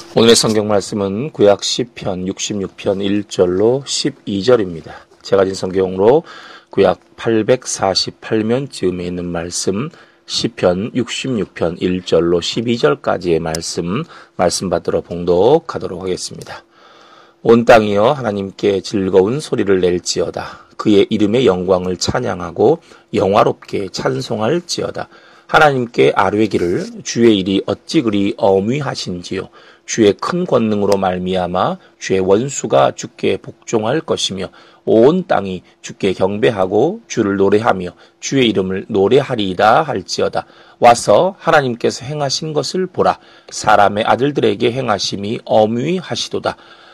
오늘의 성경 말씀은 구약 시편 66편 1절로 12절입니다. 제가 진 성경으로 구약 848면 즈음에 있는 말씀 시편 66편 1절로 12절까지의 말씀 받들어 봉독하도록 하겠습니다. 온 땅이여 하나님께 즐거운 소리를 낼지어다. 그의 이름의 영광을 찬양하고 영화롭게 찬송할지어다. 하나님께 아뢰기를 주의 일이 어찌 그리 어미하신지요. 주의 큰 권능으로 말미암아 주의 원수가 주께 복종할 것이며 온 땅이 주께 경배하고 주를 노래하며 주의 이름을 노래하리이다 할지어다. 와서 하나님께서 행하신 것을 보라. 사람의 아들들에게 행하심이 어미하시도다.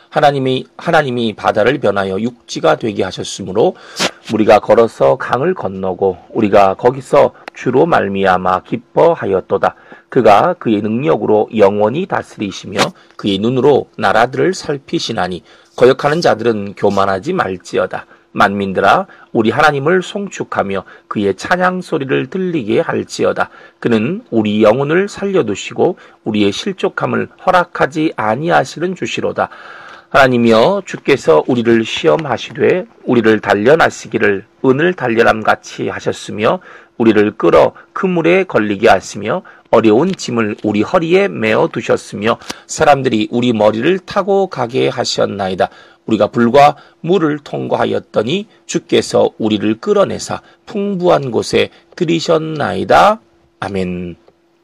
하나님이 바다를 변하여 육지가 되게 하셨으므로 우리가 걸어서 강을 건너고 우리가 거기서 주로 말미암아 기뻐하였도다. 그가 그의 능력으로 영원히 다스리시며 그의 눈으로 나라들을 살피시나니 거역하는 자들은 교만하지 말지어다. 만민들아 우리 하나님을 송축하며 그의 찬양 소리를 들리게 할지어다. 그는 우리 영혼을 살려두시고 우리의 실족함을 허락하지 아니하시는 주시로다. 하나님이여 주께서 우리를 시험하시되 우리를 단련하시기를 은을 단련함같이 하셨으며 우리를 끌어 그물에 걸리게 하시며 어려운 짐을 우리 허리에 메어 두셨으며 사람들이 우리 머리를 타고 가게 하셨나이다. 우리가 불과 물을 통과하였더니 주께서 우리를 끌어내사 풍부한 곳에 들이셨나이다. 아멘.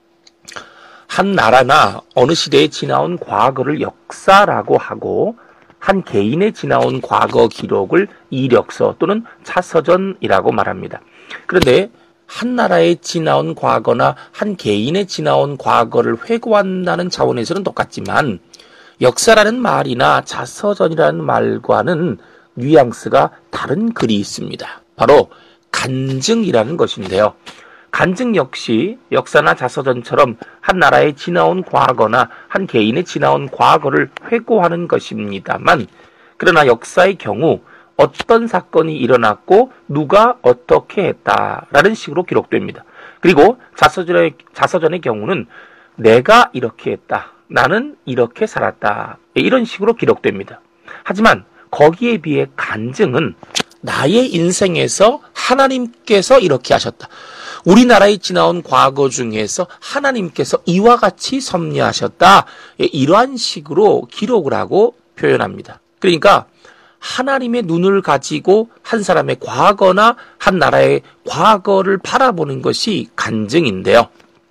한 나라나 어느 시대에 지나온 과거를 역사라고 하고 한 개인의 지나온 과거 기록을 이력서 또는 차서전이라고 말합니다. 그런데 한 나라에 지나온 과거나 한 개인의 지나온 과거를 회고한다는 차원에서는 똑같지만 역사라는 말이나 자서전이라는 말과는 뉘앙스가 다른 글이 있습니다. 바로 간증이라는 것인데요. 간증 역시 역사나 자서전처럼 한 나라에 지나온 과거나 한 개인의 지나온 과거를 회고하는 것입니다만 그러나 역사의 경우 어떤 사건이 일어났고 누가 어떻게 했다라는 식으로 기록됩니다. 그리고 자서전의 경우는 내가 이렇게 했다. 나는 이렇게 살았다. 이런 식으로 기록됩니다. 하지만 거기에 비해 간증은 나의 인생에서 하나님께서 이렇게 하셨다. 우리나라에 지나온 과거 중에서 하나님께서 이와 같이 섭리하셨다. 이러한 식으로 기록을 하고 표현합니다. 그러니까 하나님의 눈을 가지고 한 사람의 과거나 한 나라의 과거를 바라보는 것이 간증인데요.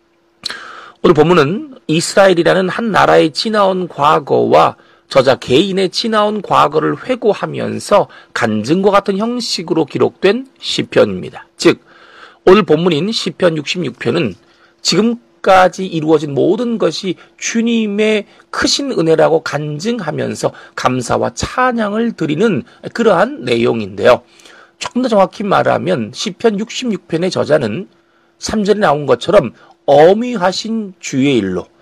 오늘 본문은 이스라엘이라는 한 나라에 지나온 과거와 저자 개인의 지나온 과거를 회고하면서 간증과 같은 형식으로 기록된 시편입니다. 즉 오늘 본문인 시편 66편은 지금까지 이루어진 모든 것이 주님의 크신 은혜라고 간증하면서 감사와 찬양을 드리는 그러한 내용인데요. 조금 더 정확히 말하면 시편 66편의 저자는 3절에 나온 것처럼 어미하신 주의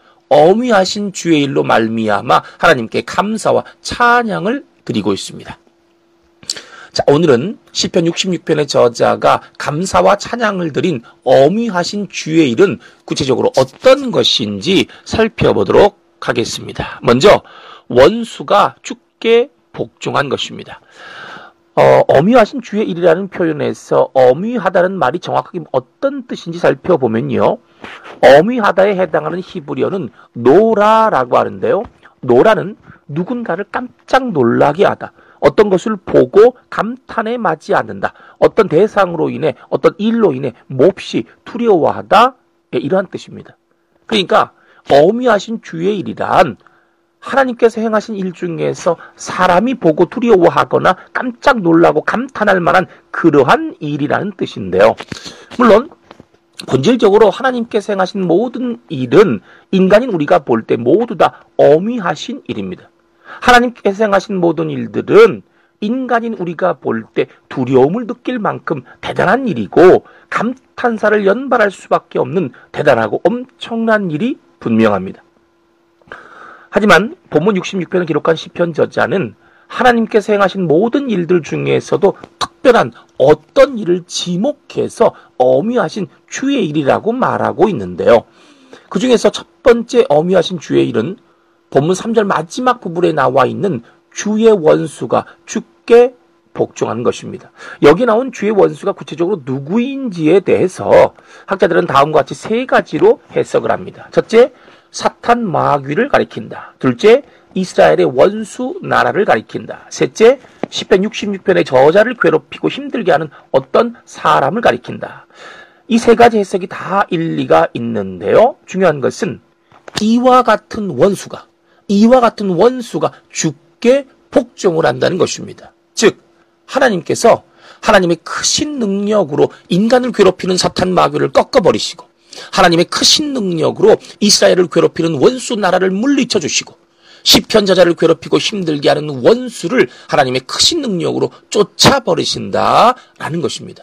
일로 말미암아 하나님께 감사와 찬양을 드리고 있습니다. 자, 오늘은 시편 66편의 저자가 감사와 찬양을 드린 어미하신 주의 일은 구체적으로 어떤 것인지 살펴보도록 하겠습니다. 먼저 원수가 주께 복종한 것입니다. 어미하신 주의 일이라는 표현에서 어미하다는 말이 정확하게 어떤 뜻인지 살펴보면요. 어미하다에 해당하는 히브리어는 노라라고 하는데요. 노라는 누군가를 깜짝 놀라게 하다. 어떤 것을 보고 감탄에 맞지 않는다. 어떤 대상으로 인해 어떤 일로 인해 몹시 두려워하다. 이러한 뜻입니다. 그러니까 어미하신 주의 일이란 하나님께서 행하신 일 중에서 사람이 보고 두려워하거나 깜짝 놀라고 감탄할 만한 그러한 일이라는 뜻인데요. 물론 본질적으로 하나님께서 행하신 모든 일은 인간인 우리가 볼 때 모두 다 어미하신 일입니다. 하나님께서 행하신 모든 일들은 인간인 우리가 볼 때 두려움을 느낄 만큼 대단한 일이고 감탄사를 연발할 수밖에 없는 대단하고 엄청난 일이 분명합니다. 하지만 본문 66편을 기록한 시편 저자는 하나님께서 행하신 모든 일들 중에서도 특별한 어떤 일을 지목해서 어미하신 주의 일이라고 말하고 있는데요. 그 중에서 첫 번째 어미하신 주의 일은 본문 3절 마지막 부분에 나와 있는 주의 원수가 주께 복종하는 것입니다. 여기 나온 주의 원수가 구체적으로 누구인지에 대해서 학자들은 다음과 같이 세 가지로 해석을 합니다. 첫째, 사탄 마귀를 가리킨다. 둘째, 이스라엘의 원수 나라를 가리킨다. 셋째, 시편 66편의 저자를 괴롭히고 힘들게 하는 어떤 사람을 가리킨다. 이 세 가지 해석이 다 일리가 있는데요. 중요한 것은 이와 같은 원수가 주께 복종을 한다는 것입니다. 즉 하나님께서 하나님의 크신 능력으로 인간을 괴롭히는 사탄 마귀를 꺾어버리시고 하나님의 크신 능력으로 이스라엘을 괴롭히는 원수 나라를 물리쳐 주시고 시편 저자를 괴롭히고 힘들게 하는 원수를 하나님의 크신 능력으로 쫓아버리신다라는 것입니다.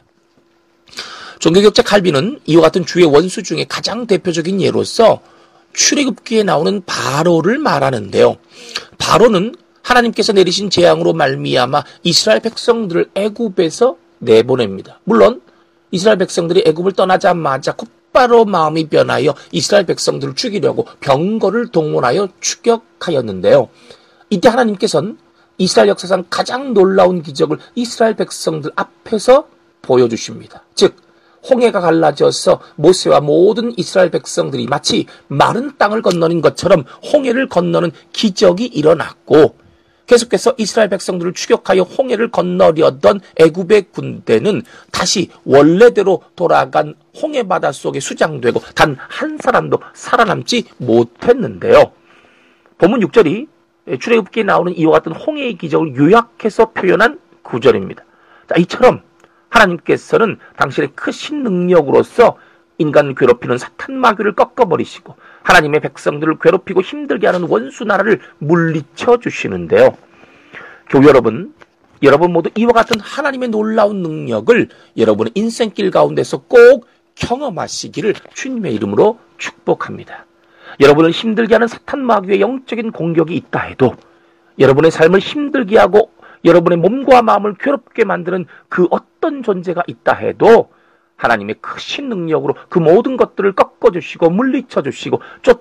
종교개혁자 칼빈은 이와 같은 주의 원수 중에 가장 대표적인 예로서 출애굽기에 나오는 바로를 말하는데요. 바로는 하나님께서 내리신 재앙으로 말미암아 이스라엘 백성들을 애굽에서 내보냅니다. 물론 이스라엘 백성들이 애굽을 떠나자마자 곧바로 마음이 변하여 이스라엘 백성들을 죽이려고 병거를 동원하여 추격하였는데요. 이때 하나님께서는 이스라엘 역사상 가장 놀라운 기적을 이스라엘 백성들 앞에서 보여주십니다. 즉 홍해가 갈라져서 모세와 모든 이스라엘 백성들이 마치 마른 땅을 건너는 것처럼 홍해를 건너는 기적이 일어났고 계속해서 이스라엘 백성들을 추격하여 홍해를 건너려던 애굽의 군대는 다시 원래대로 돌아간 홍해 바다 속에 수장되고 단 한 사람도 살아남지 못했는데요. 본문 6절이 출애굽기에 나오는 이와 같은 홍해의 기적을 요약해서 표현한 구절입니다. 자, 이처럼 하나님께서는 당신의 크신 능력으로서 인간을 괴롭히는 사탄 마귀를 꺾어버리시고 하나님의 백성들을 괴롭히고 힘들게 하는 원수 나라를 물리쳐 주시는데요. 교회 여러분 모두 이와 같은 하나님의 놀라운 능력을 여러분의 인생길 가운데서 꼭 경험하시기를 주님의 이름으로 축복합니다. 여러분을 힘들게 하는 사탄 마귀의 영적인 공격이 있다 해도 여러분의 삶을 힘들게 하고 여러분의 몸과 마음을 괴롭게 만드는 그 어떤 존재가 있다 해도 하나님의 크신 능력으로 그 모든 것들을 꺾어주시고 물리쳐주시고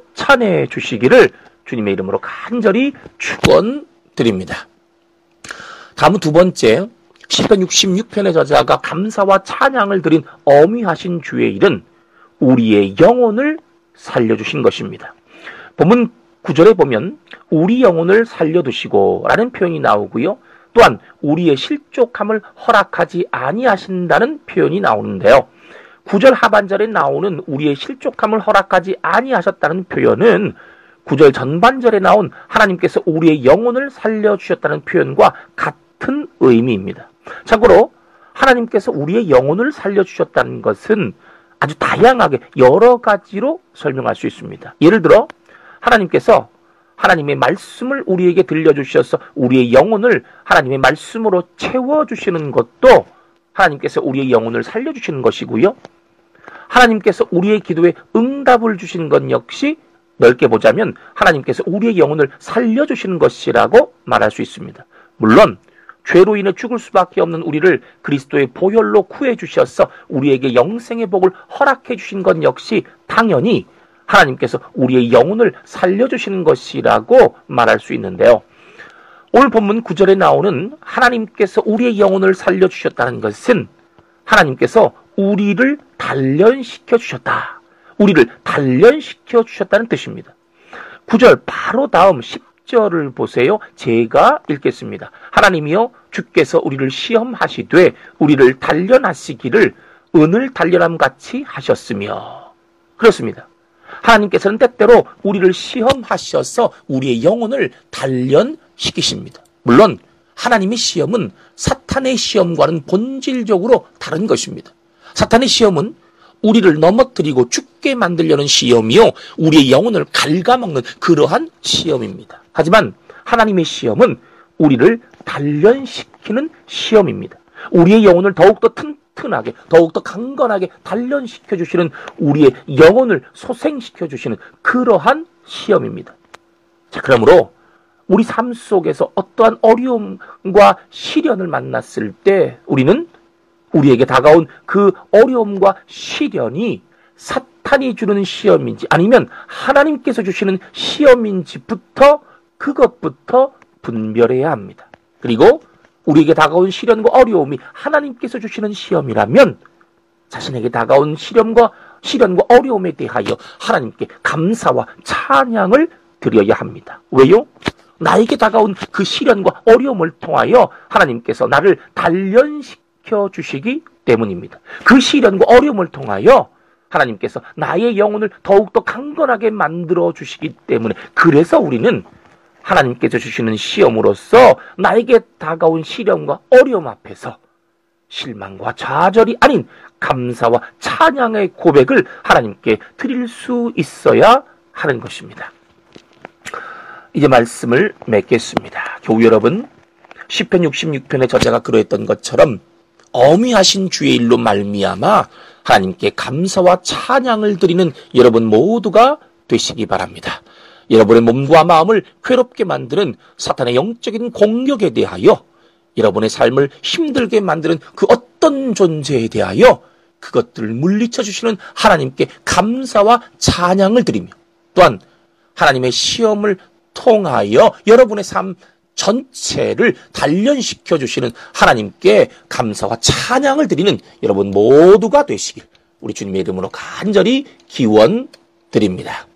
쫓아내주시기를 주님의 이름으로 간절히 축원드립니다. 다음은 두 번째, 시편 66편의 저자가 감사와 찬양을 드린 어미하신 주의 일은 우리의 영혼을 살려주신 것입니다. 본문 9절에 보면 우리 영혼을 살려두시고 라는 표현이 나오고요. 또한 우리의 실족함을 허락하지 아니하신다는 표현이 나오는데요. 9절 하반절에 나오는 우리의 실족함을 허락하지 아니하셨다는 표현은 9절 전반절에 나온 하나님께서 우리의 영혼을 살려주셨다는 표현과 같은 의미입니다. 참고로 하나님께서 우리의 영혼을 살려주셨다는 것은 아주 다양하게 여러 가지로 설명할 수 있습니다. 예를 들어 하나님께서 하나님의 말씀을 우리에게 들려주셔서 우리의 영혼을 하나님의 말씀으로 채워주시는 것도 하나님께서 우리의 영혼을 살려주시는 것이고요. 하나님께서 우리의 기도에 응답을 주시는 것 역시 넓게 보자면 하나님께서 우리의 영혼을 살려주시는 것이라고 말할 수 있습니다. 물론 죄로 인해 죽을 수밖에 없는 우리를 그리스도의 보혈로 구해주셔서 우리에게 영생의 복을 허락해 주신 것 역시 당연히 하나님께서 우리의 영혼을 살려주시는 것이라고 말할 수 있는데요. 오늘 본문 9절에 나오는 하나님께서 우리의 영혼을 살려주셨다는 것은 하나님께서 우리를 단련시켜 주셨다. 우리를 단련시켜 주셨다는 뜻입니다. 9절 바로 다음 10절을 보세요. 제가 읽겠습니다. 하나님이여 주께서 우리를 시험하시되 우리를 단련하시기를 은을 단련함 같이 하셨으며. 그렇습니다. 하나님께서는 때때로 우리를 시험하셔서 우리의 영혼을 단련시키십니다. 물론 하나님의 시험은 사탄의 시험과는 본질적으로 다른 것입니다. 사탄의 시험은 우리를 넘어뜨리고 죽게 만들려는 시험이요, 우리의 영혼을 갉아먹는 그러한 시험입니다. 하지만 하나님의 시험은 우리를 단련시키는 시험입니다. 우리의 영혼을 더욱더 튼튼하게, 더욱더 강건하게 단련시켜주시는, 우리의 영혼을 소생시켜주시는 그러한 시험입니다. 자, 그러므로 우리 삶 속에서 어떠한 어려움과 시련을 만났을 때 우리는 우리에게 다가온 그 어려움과 시련이 사탄이 주는 시험인지 아니면 하나님께서 주시는 시험인지부터 그것부터 분별해야 합니다. 그리고 우리에게 다가온 시련과 어려움이 하나님께서 주시는 시험이라면 자신에게 다가온 시련과 어려움에 대하여 하나님께 감사와 찬양을 드려야 합니다. 왜요? 나에게 다가온 그 시련과 어려움을 통하여 하나님께서 나를 단련시켜 주시기 때문입니다. 그 시련과 어려움을 통하여 하나님께서 나의 영혼을 더욱더 강건하게 만들어 주시기 때문에, 그래서 우리는 하나님께서 주시는 시험으로써 나에게 다가온 시련과 어려움 앞에서 실망과 좌절이 아닌 감사와 찬양의 고백을 하나님께 드릴 수 있어야 하는 것입니다. 이제 말씀을 맺겠습니다. 교우 여러분, 시편 66편의 저자가 그러했던 것처럼 어미하신 주의 일로 말미암아 하나님께 감사와 찬양을 드리는 여러분 모두가 되시기 바랍니다. 여러분의 몸과 마음을 괴롭게 만드는 사탄의 영적인 공격에 대하여, 여러분의 삶을 힘들게 만드는 그 어떤 존재에 대하여 그것들을 물리쳐 주시는 하나님께 감사와 찬양을 드리며, 또한 하나님의 시험을 통하여 여러분의 삶 전체를 단련시켜 주시는 하나님께 감사와 찬양을 드리는 여러분 모두가 되시길 우리 주님의 이름으로 간절히 기원드립니다.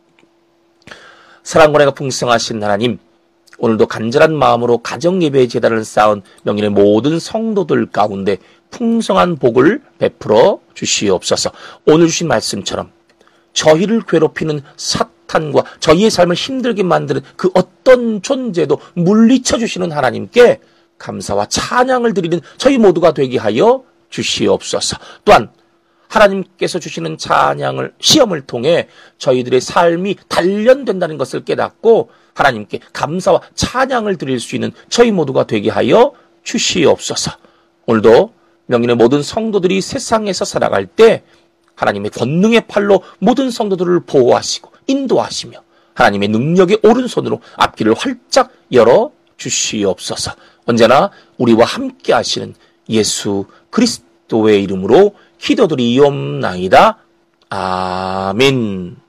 사랑과 은혜가 풍성하신 하나님, 오늘도 간절한 마음으로 가정예배의 제단을 쌓은 명인의 모든 성도들 가운데 풍성한 복을 베풀어 주시옵소서. 오늘 주신 말씀처럼 저희를 괴롭히는 사탄과 저희의 삶을 힘들게 만드는 그 어떤 존재도 물리쳐 주시는 하나님께 감사와 찬양을 드리는 저희 모두가 되게 하여 주시옵소서. 또한 하나님께서 주시는 시험을 통해 저희들의 삶이 단련된다는 것을 깨닫고 하나님께 감사와 찬양을 드릴 수 있는 저희 모두가 되게 하여 주시옵소서. 오늘도 명인의 모든 성도들이 세상에서 살아갈 때 하나님의 권능의 팔로 모든 성도들을 보호하시고 인도하시며 하나님의 능력의 오른손으로 앞길을 활짝 열어 주시옵소서. 언제나 우리와 함께 하시는 예수 그리스도의 이름으로 기도드리옵나이다. 아멘.